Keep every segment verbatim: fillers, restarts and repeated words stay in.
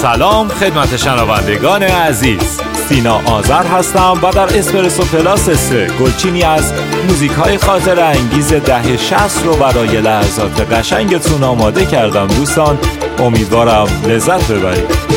سلام خدمت شنوندگان عزیز، سینا آذر هستم و در اسپرسو پلاس سه گلچینی از موزیک های خاطره انگیز دهه شصت رو برای لحظات قشنگتون آماده کردم. دوستان امیدوارم لذت ببرید.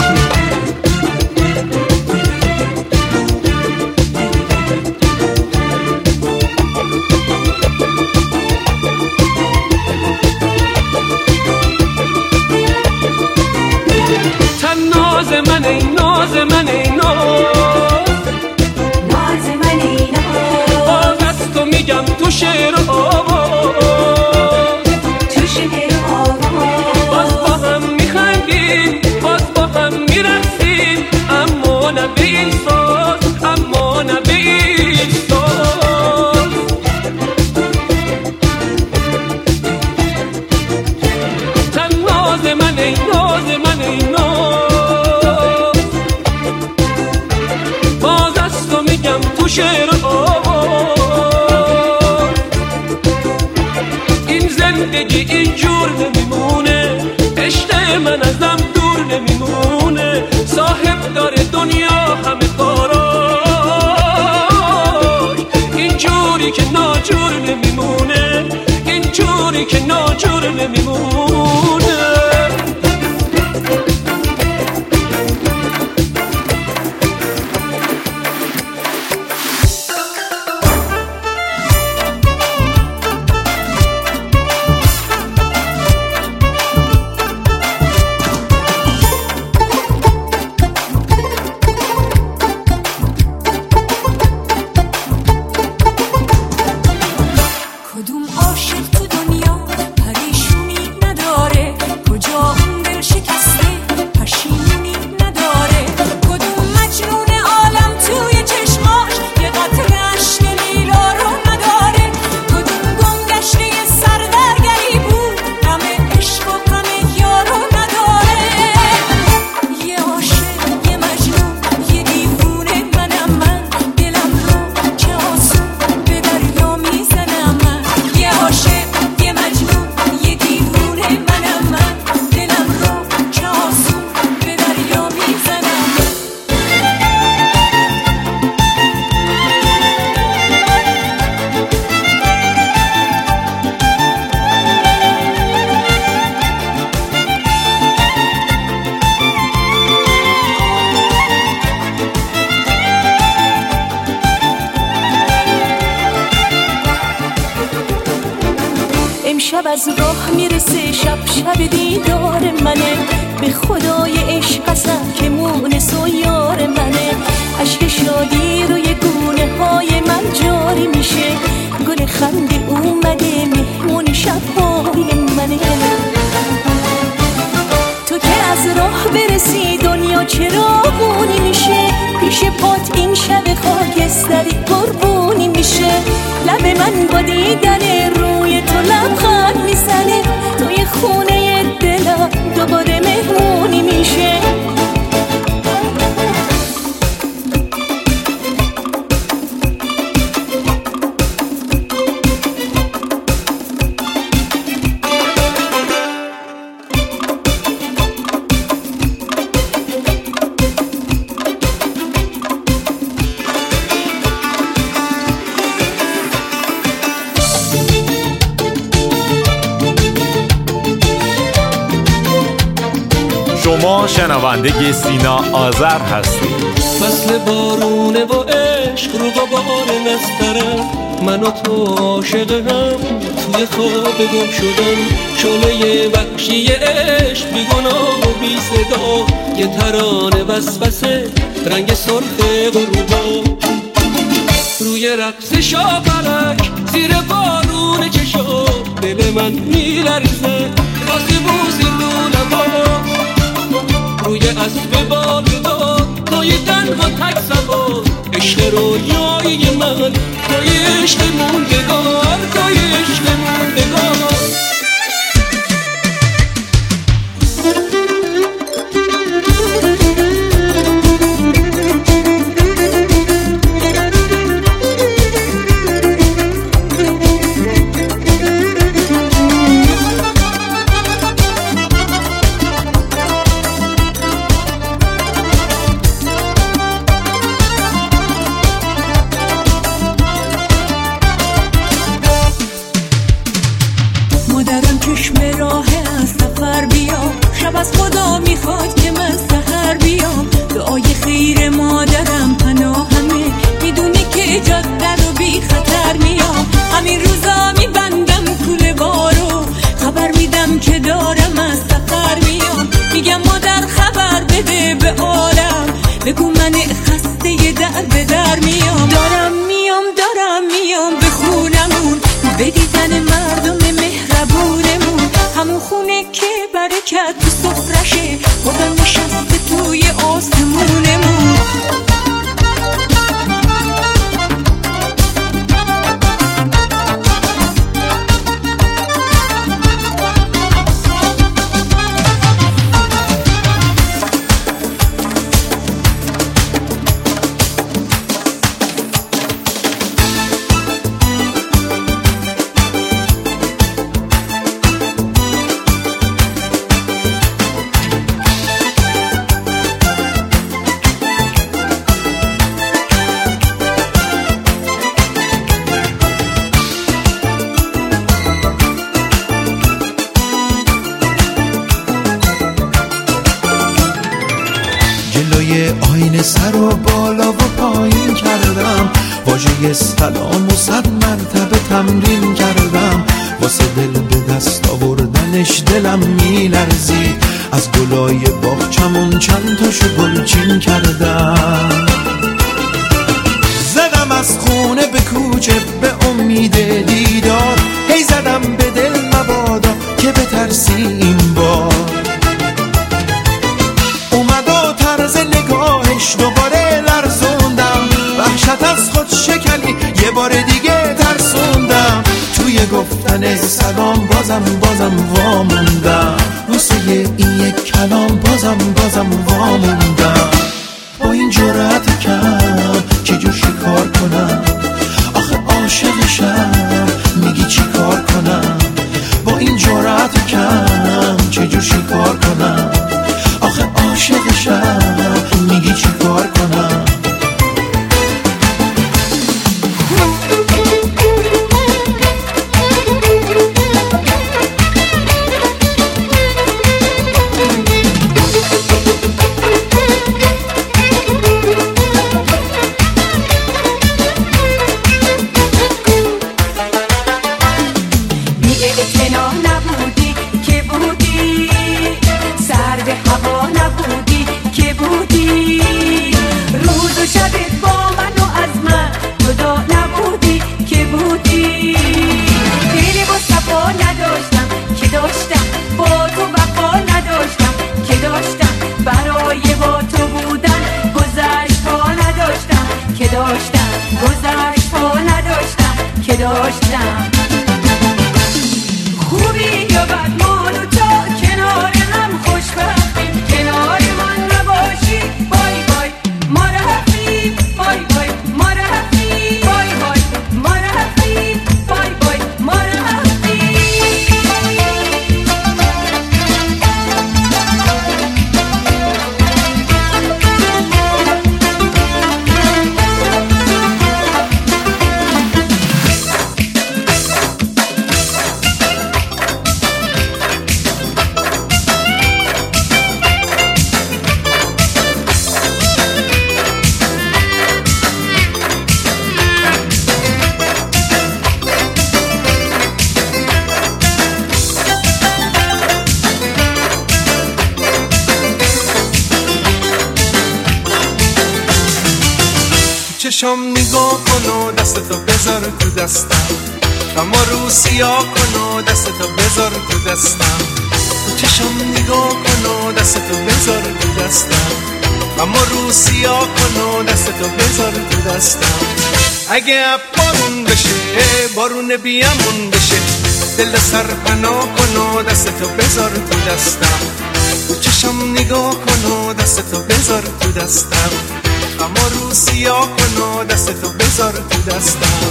ناز من ای ناز من ای ناز ناز من ای ناز باز از تو میگم تو شعر و آواز تو شعر و آواز باز با هم میخندیم باز با هم میرقصیم اما نه به این ساز اما نه به این ساز تن ناز من ای ناز من ای ناز تو شعر آواز این زندگی اینجور نمیمونه، عشق من ازم دور نمیمونه، صاحب داره دنیا همه کاراش اینجوری که ناجور نمیمونه، اینجوری که ناجور نمیمونه. شب از راه میرسه شب شب دیدار منه، به خدای عشق قسم که مونس و یار منه، عشق شادی روی گونه های من جاری میشه، گل خنده اومده مهمون شبهای منه. تو که از راه برسی دنیا چراغونی میشه، پیش پات این شب خاکستری قربونی میشه، لب من با دیدن روی تو لبخند میزنه، توی خونه دلم دوباره مهمونی میشه. شما شنونده سینا آذر هستید. فصل بارونه و عشق رو غبار نسترم، من و تو عاشق هم توی خواب گم شدم، شعله وحشی عشق بی گناه و بی صدا، یه ترانه وسوسه رنگ سرخ غروبا، روی رقص شاپرک زیر بارون چشم دل من میلرزه، راستی بوسی دونم روی اسب بالدار توی تنها تک سوار، عشق رویایی من توی عشق موندگار، توی عشق موندگار. به در میام. دارم میام دارم میام به خونمون، به دیدن مردم مهربونمون، همون خونه که برکت تو سفرشه، خدا نشسته توی آسمونمون. آینه سر و بالا و پایین کردم، واژه سلام و صد مرتبه تمرین کردم، واسه دل به دست آوردنش دلم میلرزید، از گلای باغچمون چند تاشو گلچین کردم. زدم از خونه به کوچه به امید دیدار، هی زدم به دل مبادا که بترسی این بار. دوباره لرزوندم، وحشت از خود شکنی یه بار دیگه ترسوندم، توی گفتن سلام بازم بازم واموندم، واسه این یک کلام بازم بازم واموندم. با این جرأت کم چجور شکار کنم، آخه عاشقشم میگی چی کار کنم. با این جرأت کم چجور شکار کنم، آخه عاشقشم میگی چی کار کنم. خوبی یا بد ما دو تا کنار هم خوشبختیم، کنار من نباشی بای بای ما رفتیم، بای بای ما رفتیم، بای بای ما رفتیم، بای بای ما رفتیم. چشم نگاه کن و دستتو بذار تو دستم، اما رو سیاه کن و دستتو بذار تو دستم. چشم نگاه کن و دستتو بذار تو دستم، اما رو سیاه کن و دستتو بذار تو دستم. اگه اب بارون بشه بارون بیامون بشه، دل سر پناه کن و دستتو بذار تو دستم. چشم نگاه کن و دستتو بذار تو دستم، اما رو سیاه کن و دستتو بذار تو دستم.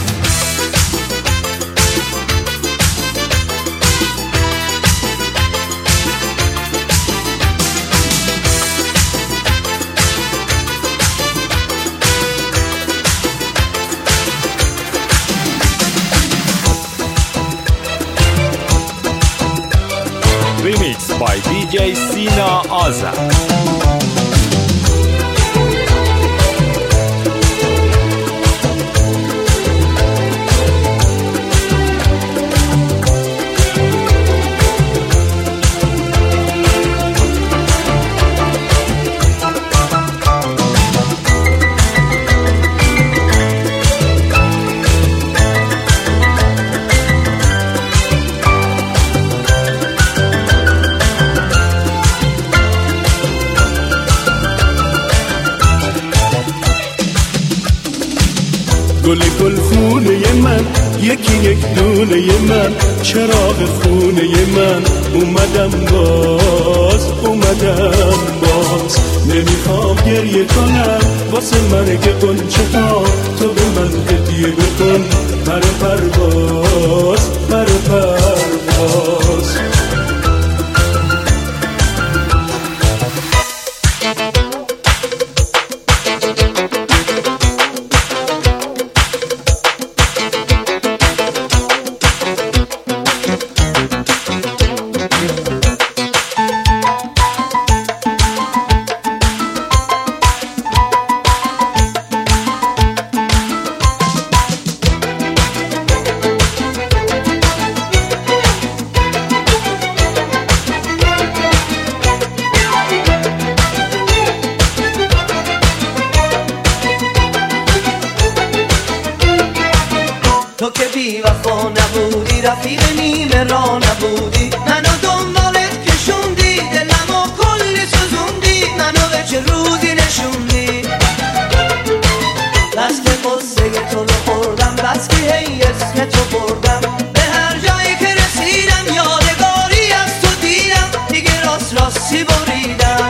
Remix by دی جی سینا آذر. گل گل خونه من، یکی یک دونه من، چراغ خونه من. اومدم باز، اومدم باز. نمیخوام گریه کنم واسه مرگ غنچه ها، تو به من هدیه بکن پر پرواز، پر پرواز. تو که بی وفا نبودی، رفیق نیمه را نبودی، منو دنبالت کشوندی، دلمو کلی سوزوندی، منو به چه روزی نشوندی. بس که قصه تو رو خوردم، بس که هی اسم تو بردم، به هر جایی که رسیدم یادگاری از تو دیدم، دیگه راست راستی بریدم.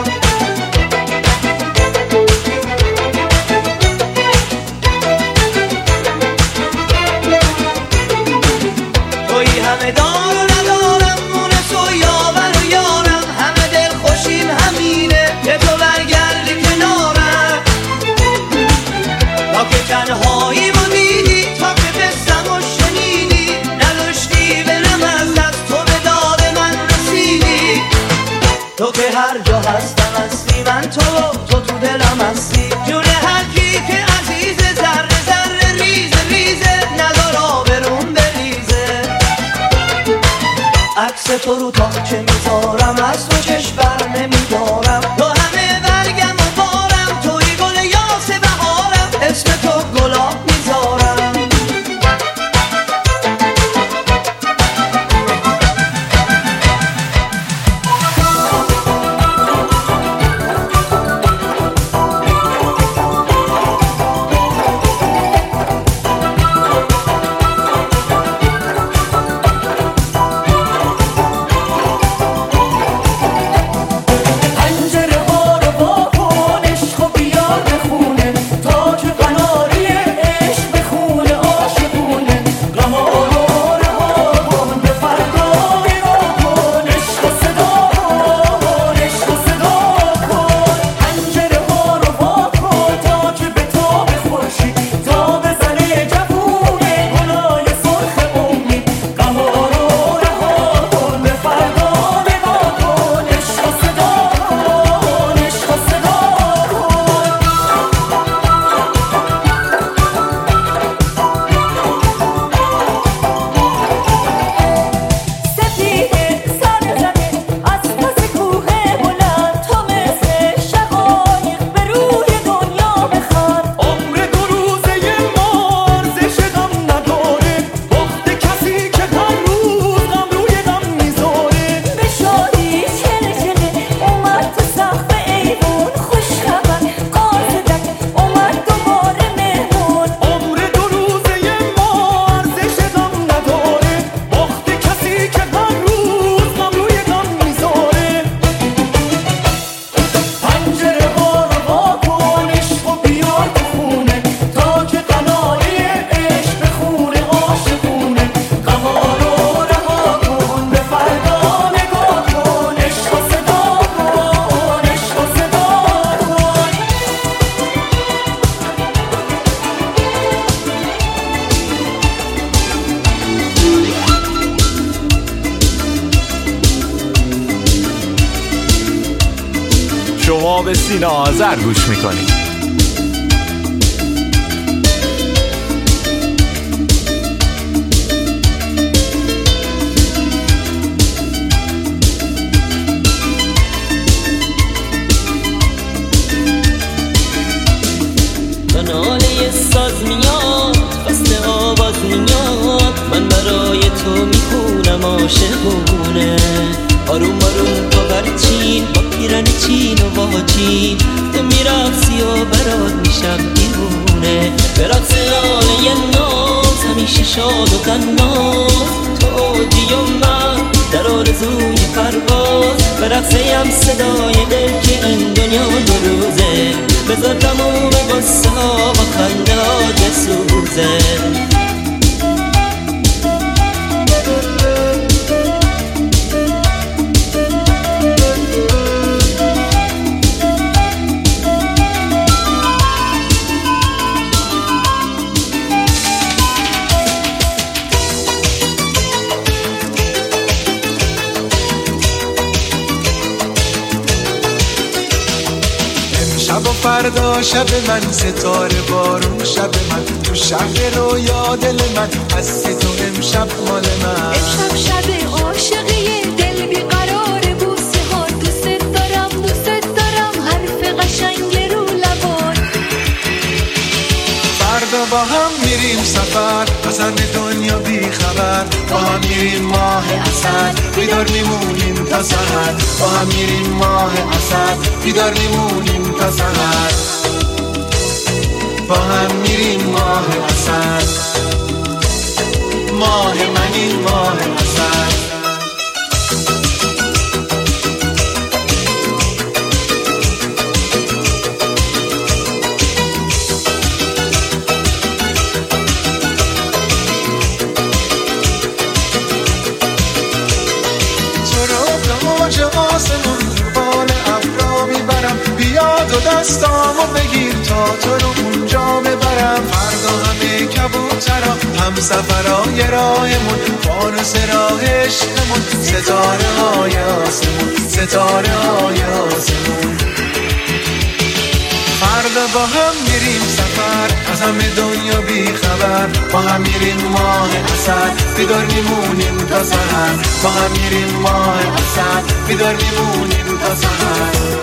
همه دار و ندارم، مونس و یاور و یارم، همه دل خوشیم همینه که تو برگردی کنارم. تا که تنهایی ما دیدی، تا که قصم و شنیدی، نداشتی برم از دست، تو به داد من رسیدی. تو که هر جا هستم هستی، من تو تو تو دلم هستی، جون هر کی که عزیز، ذره ذره ریز ریزه، ندار آبرون بریزه. عکس تو رو تا چه میذارم، از تو چشم بر نمیدارم، تو همه برگم و بارم، توی گل یاس بهارم، اسم تو گلاب میذارم. شما به سینا آذر گوش میکنید. ناله ساز میاد، قصد آواز میاد، من برای تو میخونم عاشقونه. آروم آروم با برچین، با پیرن چین و واجین، تو میرقصی و برات میشم دیوونه. به رقص خانه ناز همیشه شاد و قناز، تو اوجی و من در آرزوی پرواز، به رقصیم صدای دل که این دنیا دو روزه، بذار تموم قصه ها و خنده ها بسوزه. شب و فردا شب من، ستاره بارون شب من، تو شهر رویا دل من، هستی تو امشب مال من. امشب شب عاشقی دل بیقرار بوسه ها، دوست دارم دوست دارم حرف قشنگ رو لبان. فردا با هم میریم سفر، از همه دنیا بی خبر، با هم میریم ماه اسد، بیدار میمونیم تا سحر، با هم میریم ماه اسد، بیدار میمونیم تا سحر، با هم میریم ماه اسد، ماه منی ماه اسد. آسمون رو بال ابرا میبرم، بیاد و دستامو بگیر تا تو رو اونجا ببرم. فردا همه کبوترا هم سفرهای راهمون، فانوس راه عشقمون، ستاره های آسمون، ستاره های آسمون. فردا با هم میریم سفر، از همه دنیا بی خبر، با هم میریم ماه اسد، بیدار میمونیم تا سحر، با هم میریم ماه اسد، بیدار میمونیم تا سحر.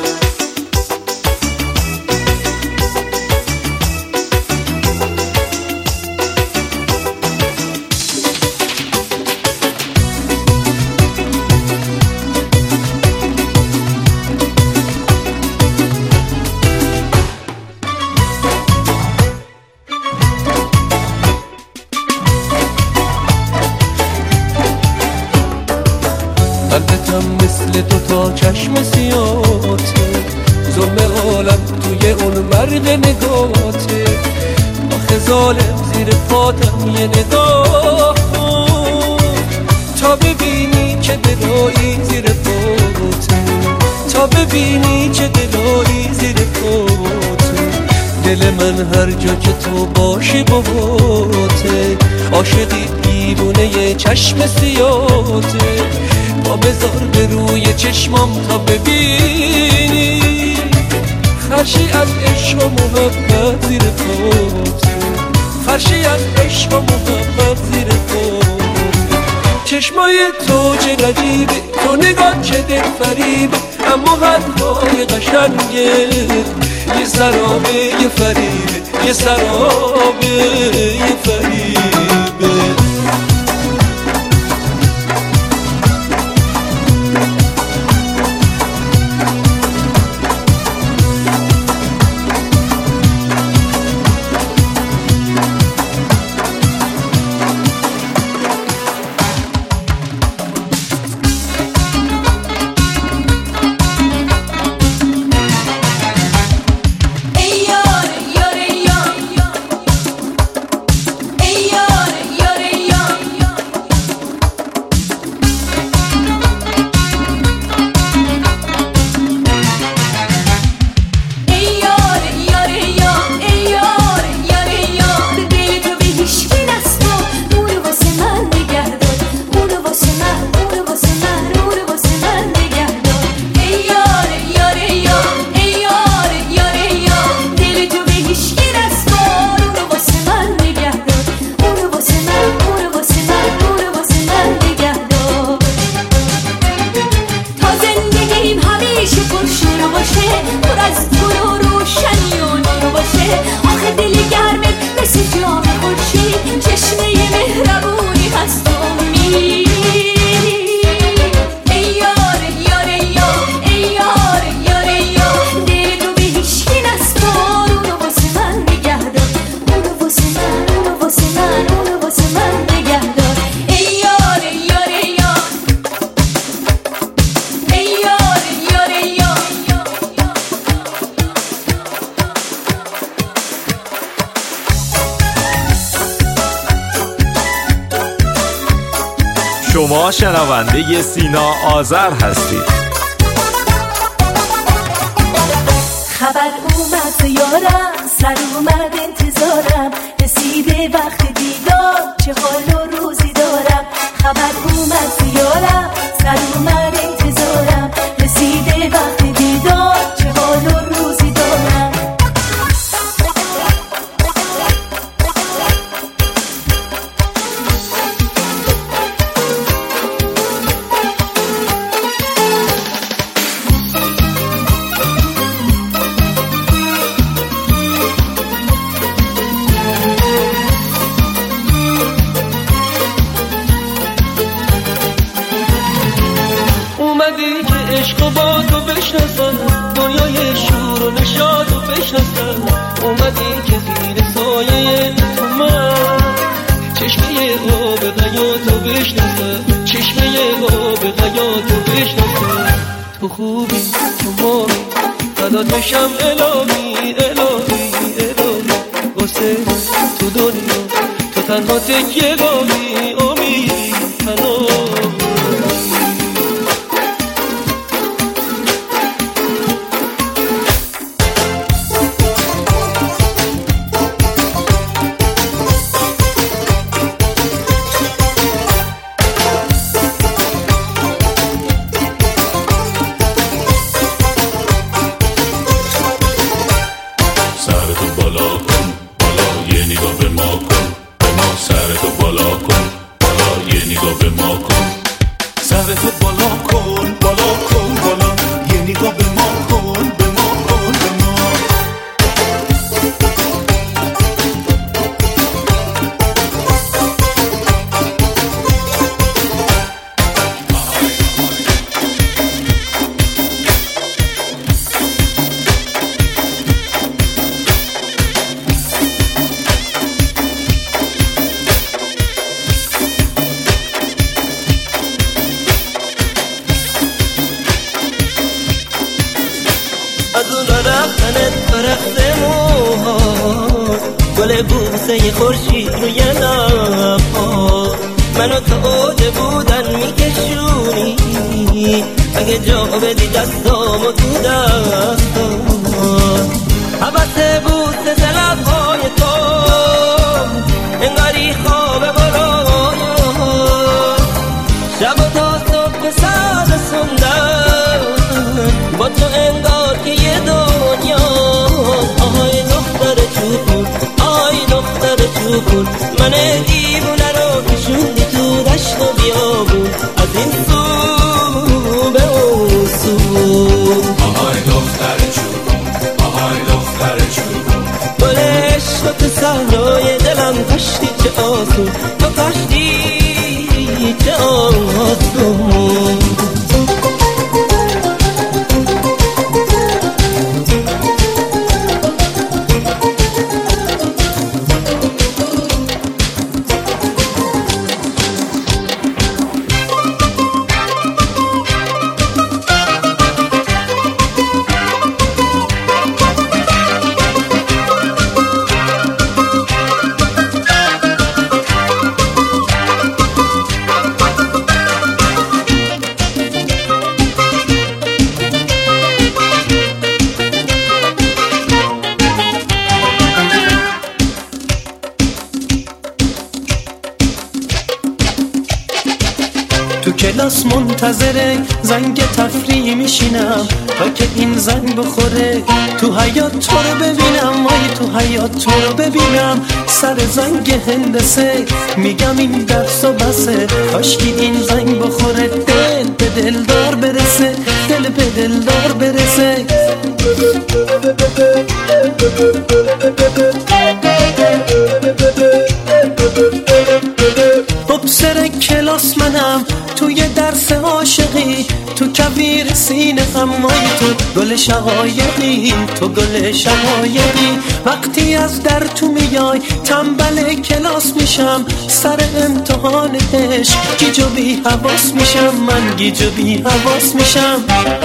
قلبتم مثل دوتا چشم سیاته، ظلم عالم توی اون مرد نگاته. آخه ظالم زیر پاتم یه نگاه کن، تا ببینی چه دلایی زیر پاته، تا ببینی چه دلایی زیر پاته. دل من هر جا که تو باشی باهاته، عاشقی دیوونه یه چشم سیاته. با بذار به روی چشمام تا ببینی، فرشی از عشق و محبت زیر پاته، فرشی از عشق و محبت زیر پاته. چشمای تو چه غریبه، تو نگاه چه دل فریبه، اما حرفای قشنگه یه سرابه یه فریبه، یه سرابه یه فریبه. ای شما شنونده سینا آذر هستید. خبر اومد یارم، سر اومد انتظارم، رسیده وقت دیدار، چه حال و روزی دارم. خبر اومد یارم، سر اومد انتظارم، رسیده وقت دیدار، چه حال و روزی دارم. اومدی که عشق و با تو بشناسم، دنیای شور و نشاط و بشناسم. اومدی که زیر سایه تو من چشمه آب حیاتو بشناسم، چشمه آب حیاتو بشناسم. تو خوبی تو ماری فدات بشم الهی الهی الهی، واسه تو دنیا تو تنها تکیه گاهی امیدی پناه. بوسه خورشید روی لب‌ها منو تا اوج بودن میکشونی، اگه جا بدی دستامو تو دستا. حبس بوسه لب‌های تو انگاری خواب برایا، شب و تا صبح سر رسوندن با تو انگار که یه دنیا. آهای دختر چوبون، آی دختر چوبون، من دیوونه رو کشوندی تو دشت و بیابون، از این سو به اون سو. آهای دختر چوبون، آهای دختر چوبون، گل عشق تو صحرای دلم کشتی چه آسون، تو کشتی چه آسون. تو کلاس منتظره زنگ تفریح میشینم تا که این زنگ بخوره، تو حیات تو رو ببینم، وای تو حیات تو رو ببینم. سر زنگ هندسه میگم این درس و بسه، کاشکی این زنگ بخوره، دل به دلدار برسه، دل به دلدار برسه. مبصر کلاس منم توی درس عاشقی، تو کویر سینه همایی، تو گل شقایقی، تو گل شقایقی. وقتی از در تو میای تنبل کلاس میشم، سر امتحان عشق گیج و بی حواس میشم، من گیج و بی حواس میشم.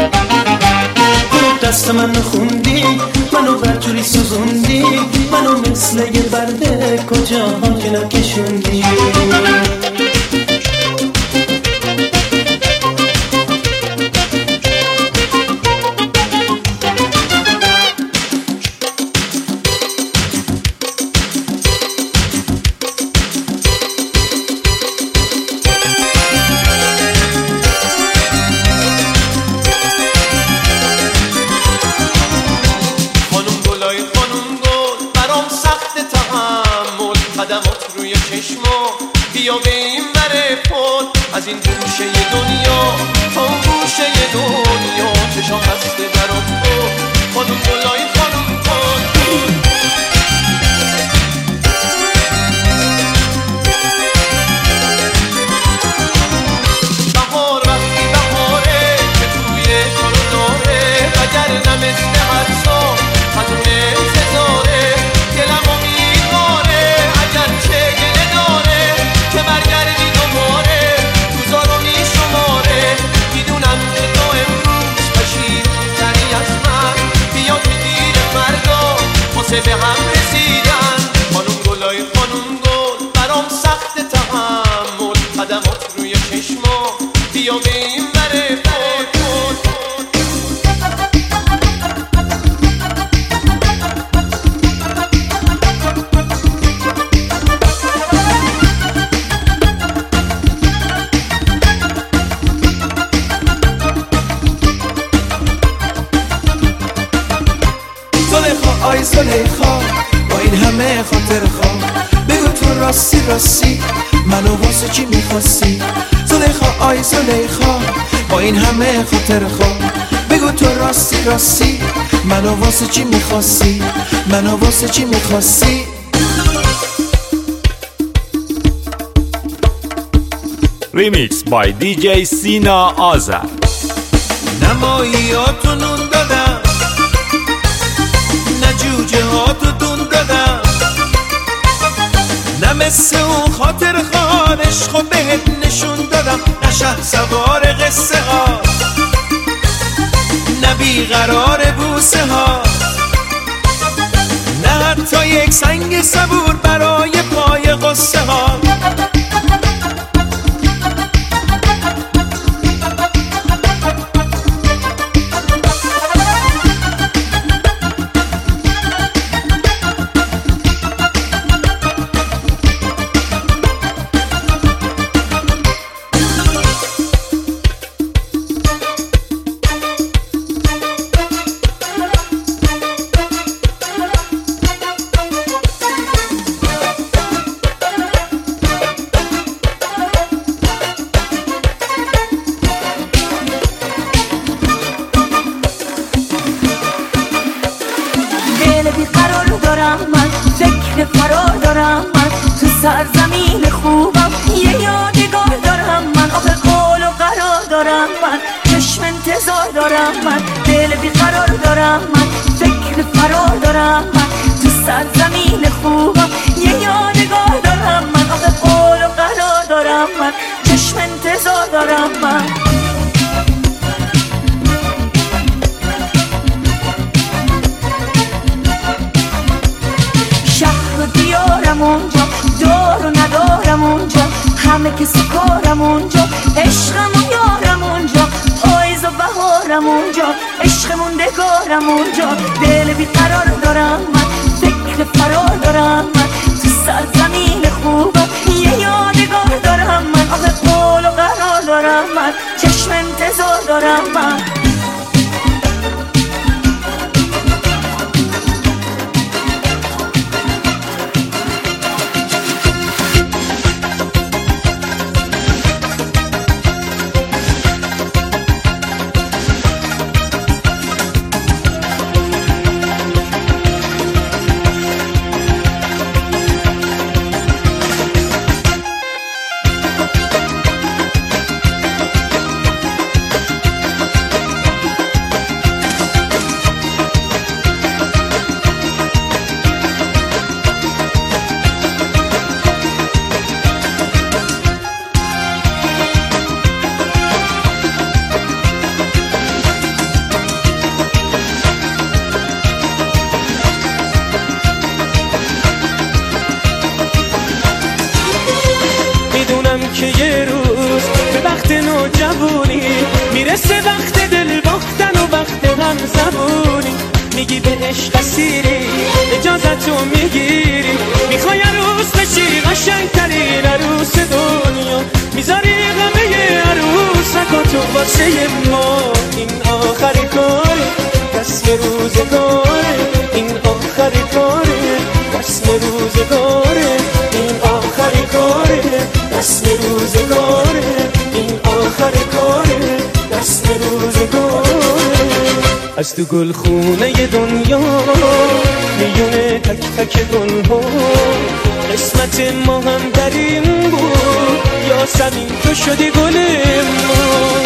دست من خوندی، منو برجوری سوزوندی، منو مثل یه برده کجا که نکشوندی. بیا به این بره پل از این گوشه دنیا تا اون گوشه دنیا چشام بسته برام کن خانم گلای خانم کن بهار وقتی بهاره که توی جلو داره اگر نه مثل هر سال خانم انتظاره دلم رو میخواره اگر چه گله داره که برگردی دوباره روزا رو میشماره میدونم که تو امروز پشیمون‌تری از من بیاد میگیر فردا واسه به هم رسیدن خانم گلای خانم گل برام سخت تحمل قدمات روی چشما بیا به این بره پل پل آی زلیخا با این همه خاطر خواه بگو تو راستی راستی منو واسه چی میخواستی زلیخا آی زلیخا با این همه خاطر خواه بگو تو راستی راستی منو واسه چی میخواستی منو واسه چی میخواستی ریمیکس بای دی جی سینا آذر نماییاتو نون دادم نه جوجه هاتو دون دادم نه مثل اون خاطر خان عشقو بهت نشون دادم نه شه سوار قصه ها نه بیقرار بوسه ها نه حتی یک سنگ صبور برای پای قصه ها سرزمین خوبم یه یادگار دارم من آخه قول و قرار دارم من چشم انتظار دارم من دل بیقرار دارم من فکر فرار دارم من تو سرزمین خوبم یه یادگار دارم من آخه قول و قرار دارم من چشم انتظار دارم من شهر و دیارم اونجا دار و ندارم اونجا همه که سکارم اونجا عشقم و یارم اونجا پاییز و بهارم اونجا عشق موندگارم اونجا دل بیقرار دارم من فکر فرار دارم من تو سرزمین خوبم یه یادگار دارم من آخه قول و قرار دارم من چشم انتظار دارم من که یه روز به وقت نوجوانی میرسه وقت دل باختن و وقت هم زبونی میگی به عشق اسیری اجازتو میگیری میخوای عروس بشی قشنگترین عروس دنیا میذاری غمه عروسکاتو واسه ما این آخری کاره رسم روزگاره این آخری کاره رسم روزگاره این آخری کاره روزگاره، این آخر کاره، دست روزگاره. از تو گل خونه دنیا میونه تک تک گل ها، قسمت ما هم در این بود، یا زمین تو شدی گل ما.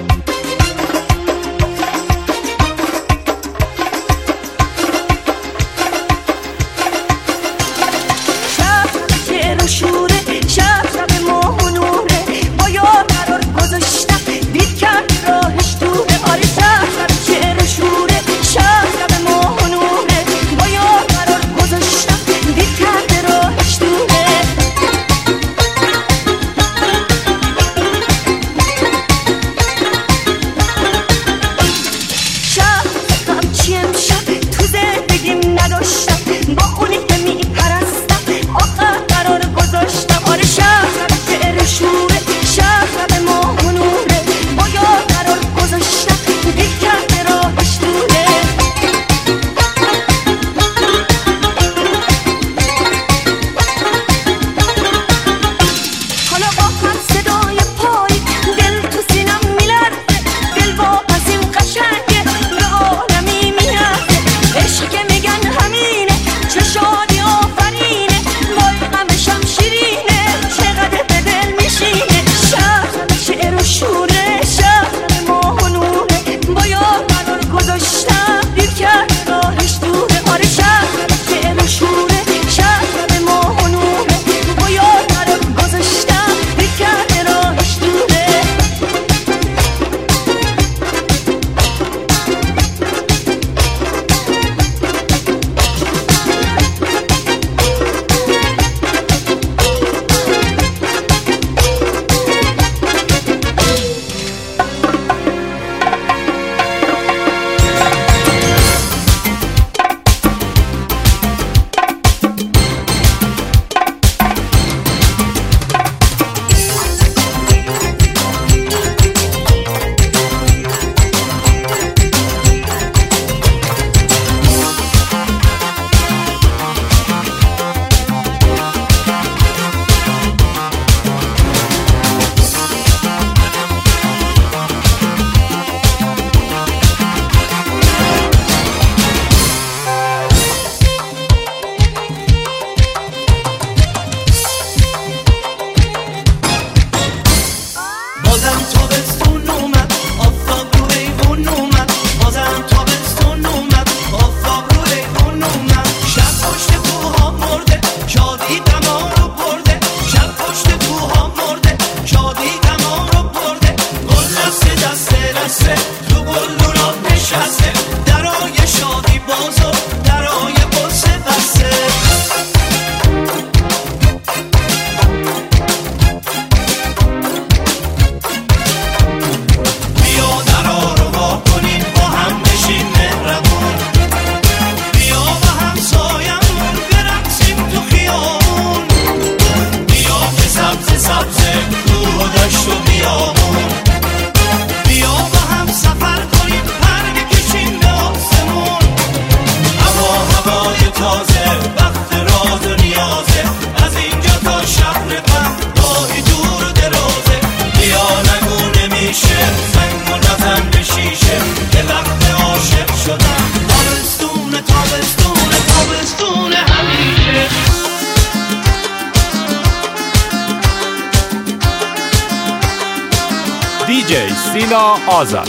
دی جی سینا آزاد.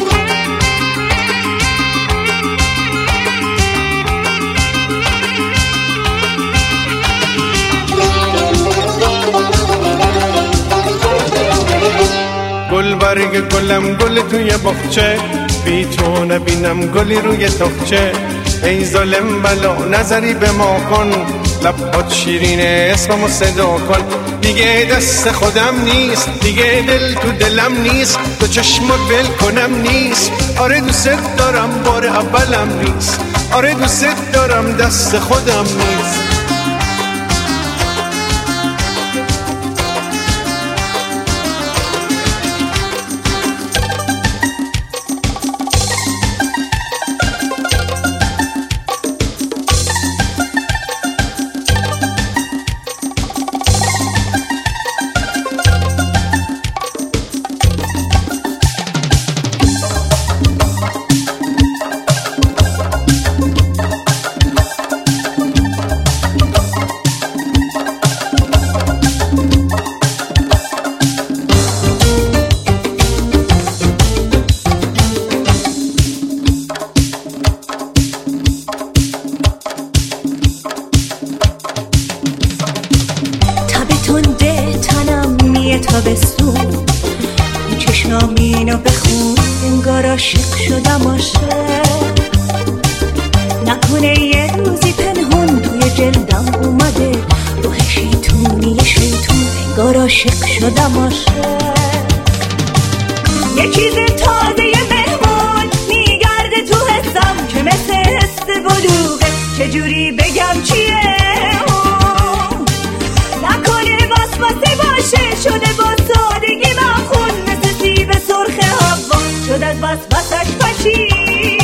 گل برگ گلم گل توی باغچه، بی تو نبینم گلی روی تاقچه. ای ظالم بلا نظری به ما کن، لبات شیرینه اسممو صدا کن. دیگه دست خودم نیست، دیگه دل تو دلم نیست، تو چشمات ول کنم نیست. آره دوست دارم بار اولم نیست، آره دوست دارم دست خودم نیست. تابستون چشمامینو بخون انگار عاشق شدم عاشق نکنه یه روزی پنهون توی جلدم اومده روح شیطونی شیطون انگار عاشق شدم عاشق یه چیز تازه یه مهمون میگرده تو حسم که مثل حس بلوغه چجوری بگم چیه نکنه واسواسه باشه شده با سادگی مخون مثل سیب سرخ هوا شد از وسوسش پشیمون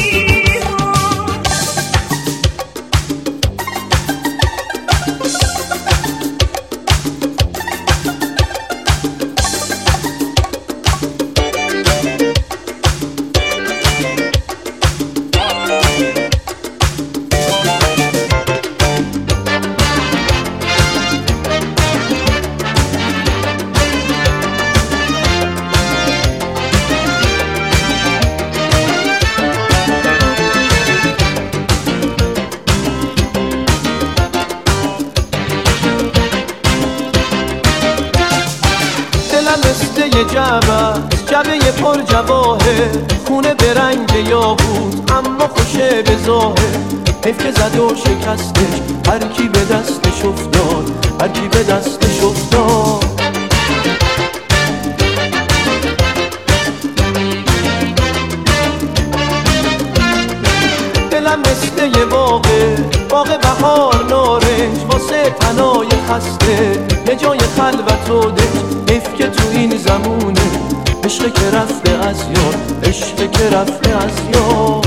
جبه پر جواهر خونه به رنگ یاقوت اما خوشه به ظاهر حیف که زد و شکستش هر کی به دستش افتاد هر کی به دستش افتاد دلم مثل یه باغه باغ بهار نارنج واسه تنای خسته یه جای خلوت و دنج حیف که تو این زمونه عشق که رفته از یاد عشق که رفته از یاد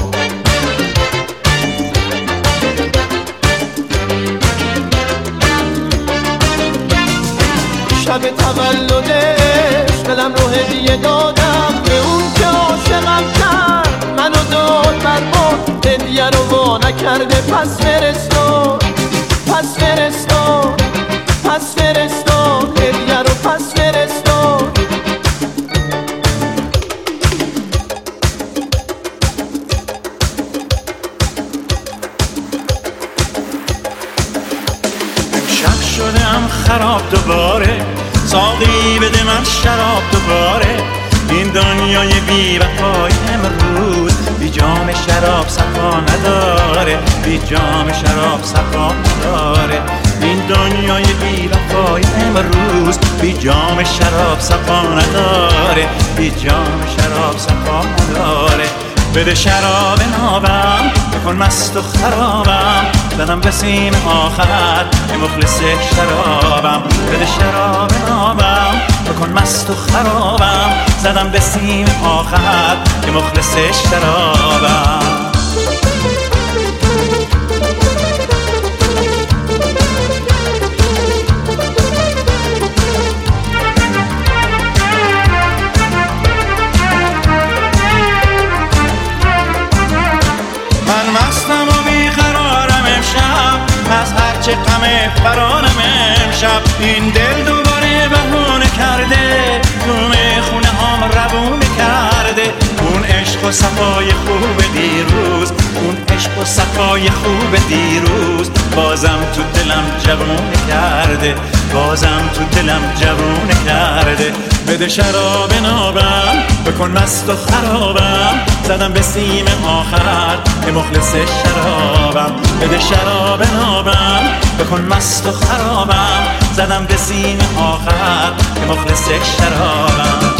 شب تولدش دلم رو هدیه دادم به اون که عاشقم کرد منو داد برباد هدیه رو وا نکرده پس فرستاد پس فرستاد پس فرستاد هدیه رو پس فرستاد شدم خراب دوباره ساقی بده من شراب دوباره این دنیای بی وفای امروز بی جام شراب صفا نداره بی جام شراب صفا نداره این دنیای بی وفای امروز بی جام شراب صفا نداره بی جام شراب صفا نداره بده شراب نابم بکن مست و خرابم زدم به سیم آخر که مخلص شرابم بده شراب نابم بکن مست و خرابم زدم به سیم آخر که مخلص شرابم چه غم فرارم امشب این دل دوباره بهونه کرده تومه خونه هام روونه کرده اون عشق و صفای خوب دیروز اون عشق و صفای خوب دیروز بازم تو دلم جوونه کرده بازم تو دلم جوونه کرده بده شراب نابم بکن مست و خرابم زدم به سیم آخر که مخلص شرابم بده شراب نابم بکن مست و خرابم زدم به سیم آخر که مخلص شرابم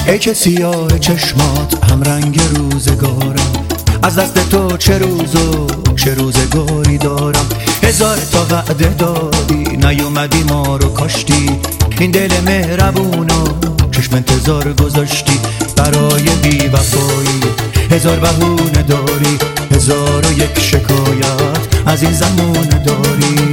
ای که سیاه چشمات هم رنگ روزگارم، از دست تو چه روز و چه روزگاری دارم. هزار تا وعده دادی نیومدی ما رو کاشتی، این دل مهربونو چشم انتظار گذاشتی برای بی وفایی. هزار بهونه داری، هزار و یک شکایت از این زمونه داری.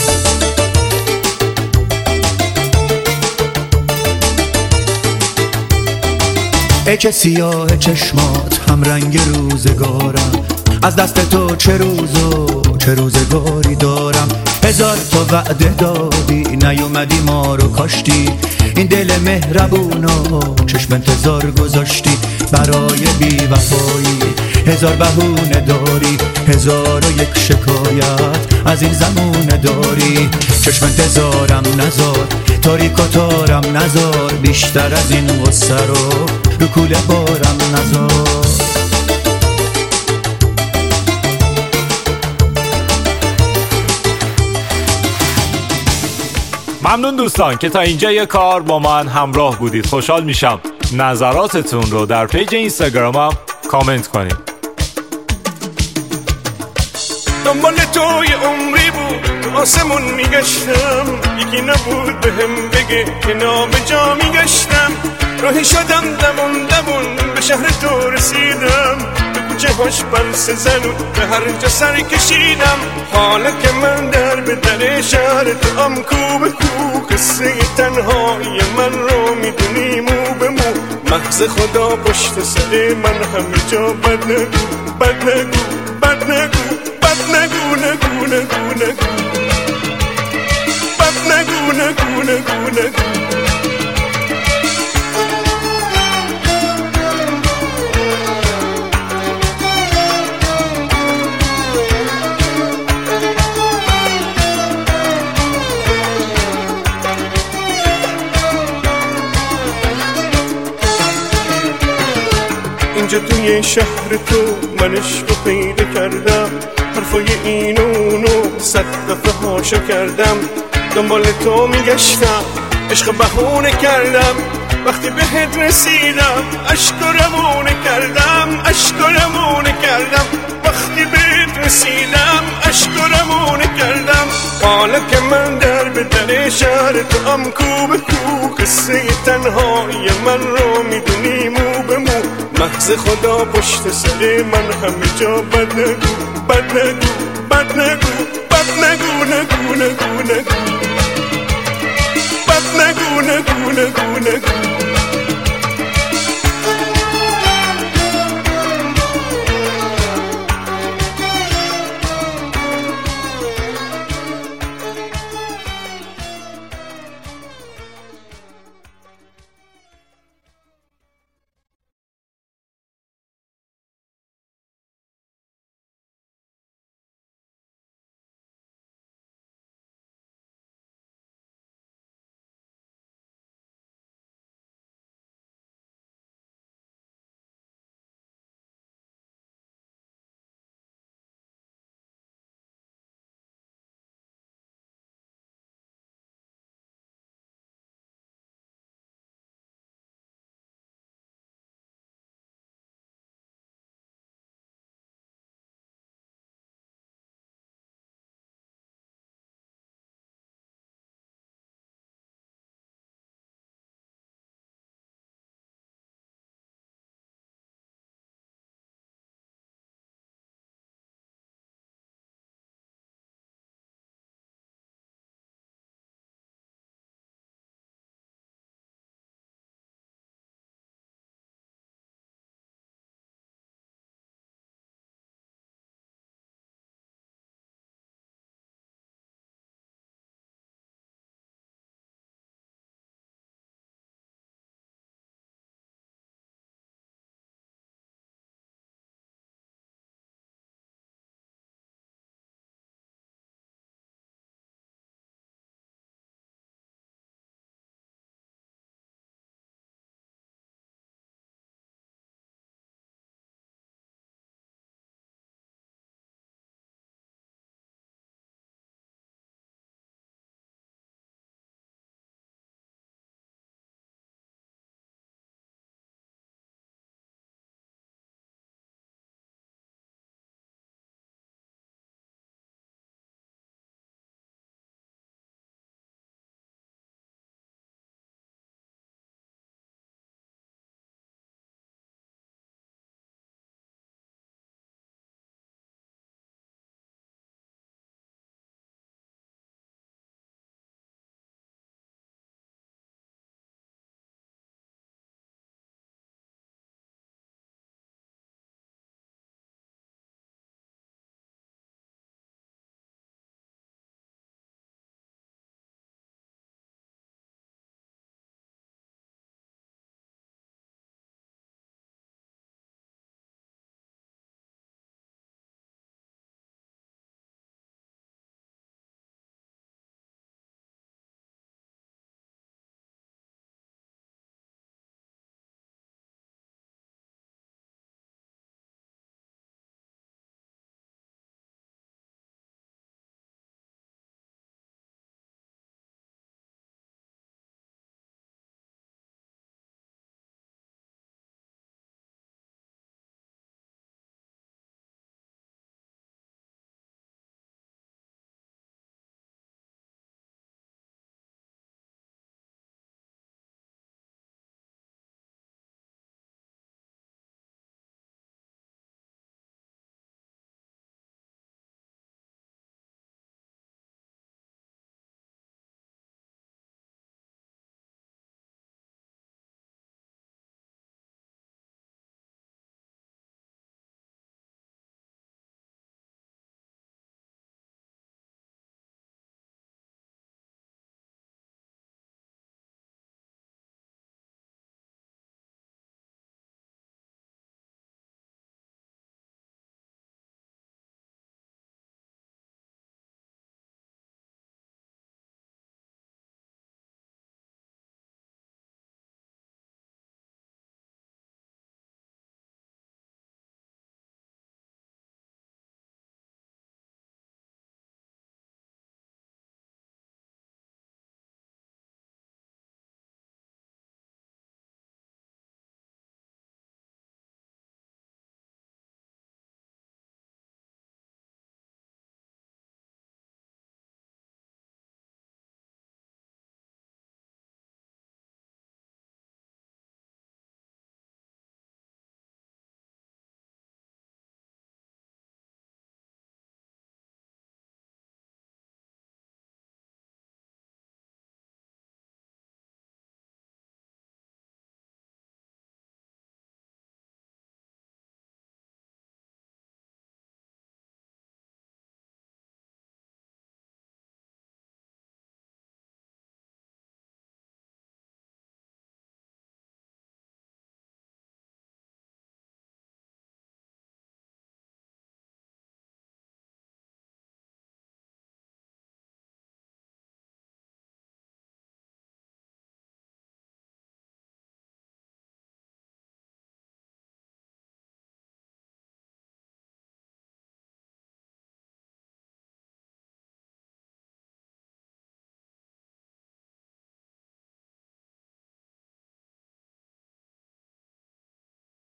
ای که سیاه چشمات هم رنگ روزگارم، از دست تو چه روز و چه روزگاری دارم. هزار تا وعده دادی نیومدی ما رو کاشتی، این دل مهربونو چشم انتظار گذاشتی برای بی وفایی. هزار بهونه داری، هزار و یک شکایت از این زمونه داری. چشم انتظارم نزار، تاریک و تارم نزار، بیشتر از این غصه رو رو کوله بارم نزار. ممنون دوستان که تا اینجا یه کار با من همراه بودید. خوشحال میشم نظراتتون رو در پیج اینستاگرامم کامنت کنید. دنبال توی عمری بود آسمون میگشتم، یکی نبود بهم بگه که نابجا میگشتم. راهی شدم دمون دمون به شهر تو رسیدم، به کوچه هاش بلس زنون به هر جا سر کشیدم. حالا که من در به در شهر تو ام کو به کو، قصه تنهایی من رو میدونی مو به مو. مغز خدا پشت سر من همه جا بد نگو بد نگو بد نگو بد نگو نگو نگو نگو بد نگو نگو نگو نگو. اینجا توی شهر تو من عشق پیدا کردم، حرفای این و اونو صد دفعه هاشا کردم. دنبال تو میگشتم، عشق بهونه کردم، وقتی بهت رسیدم عشق و رمونه کردم، عشق و رمونه کردم. وقتی بهت رسیدم عشق و رمونه کردم. حالا که من در به در شهر تو ام کو به کو، قصه تنهایی من رو میدونی مو به مو. مغز خدا پشت سر من همه جا بد نگو بد نگو بد نگو بد نگو نگو نگو نگو بد نگو نگو نگو نگو.